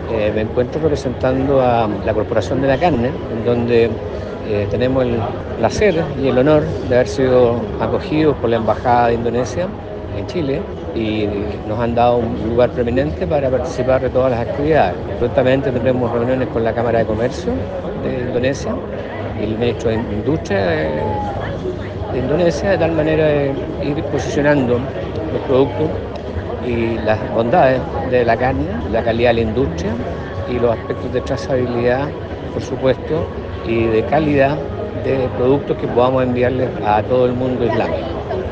Me encuentro representando a la Corporación de la Carne, en donde tenemos el placer y el honor de haber sido acogidos por la Embajada de Indonesia en Chile y nos han dado un lugar preeminente para participar de todas las actividades. Prontamente tendremos reuniones con la Cámara de Comercio de Indonesia y el Ministro de Industria de Indonesia, de tal manera de ir posicionando los productos y las bondades de la carne, la calidad de la industria y los aspectos de trazabilidad, por supuesto, y de calidad de productos que podamos enviarles a todo el mundo islámico.